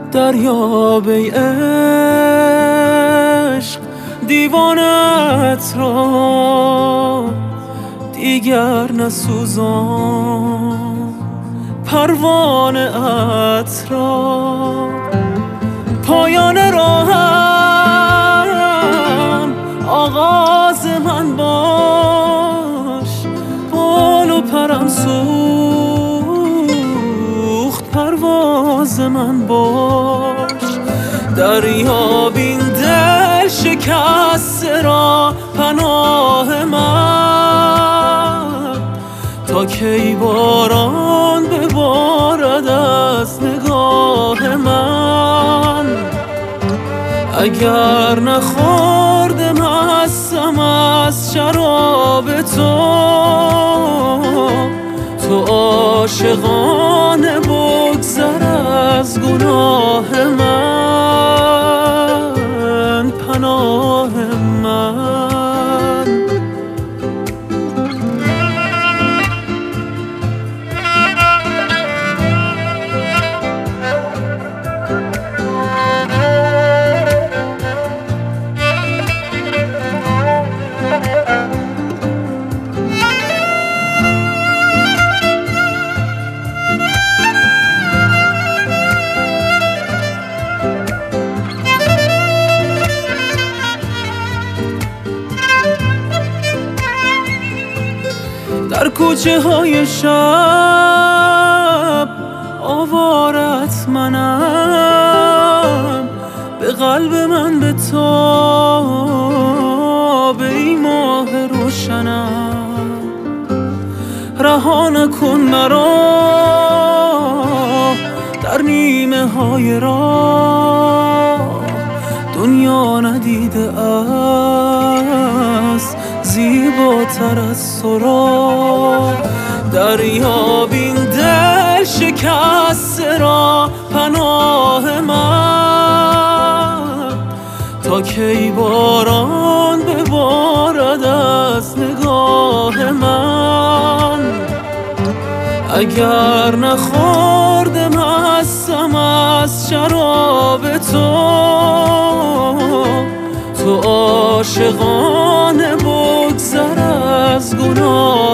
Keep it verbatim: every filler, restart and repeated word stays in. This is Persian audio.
دریاب ای عشق دیوانت را دیگر نسوزان، پروانه ات را پایان راهم آغاز من باش، بال و پرم سوخت پرواز من باش. دریاب این دل شکسته را پناه من، تا کی باران ببارد از نگاه من. اگر نخورده مستم از شراب تو، تو عاشقانه بگذر از گناه من، پناه من. در کوچه های شب آوارت منم، به قلب من به تاب ای ماه روشنم. رها نکن مرا در نیمه های راه، دنیا ندیده است زیباتر از تو را. دریاب این دل شکسته را پناه من، تا کی باران ببارد از نگاه من. اگر نخورده مستم از شراب تو، تو عاشقانه بگذر از گناه